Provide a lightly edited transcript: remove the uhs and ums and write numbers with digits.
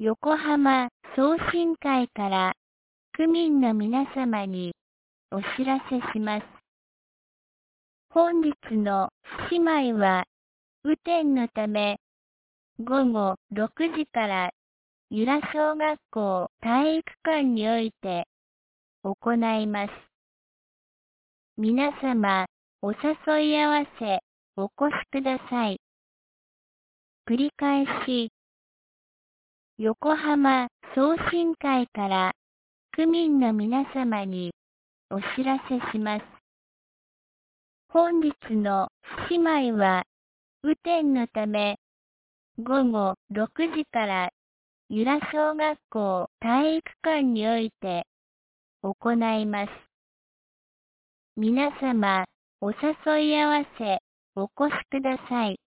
横浜送信会から区民の皆様にお知らせします。本日の姉妹は雨天のため午後6時から由良小学校体育館において行います。皆様お誘い合わせお越しください。繰り返し、横浜送信会から区民の皆様にお知らせします。本日の姉妹は雨天のため午後6時から由良小学校体育館において行います。皆様お誘い合わせお越しください。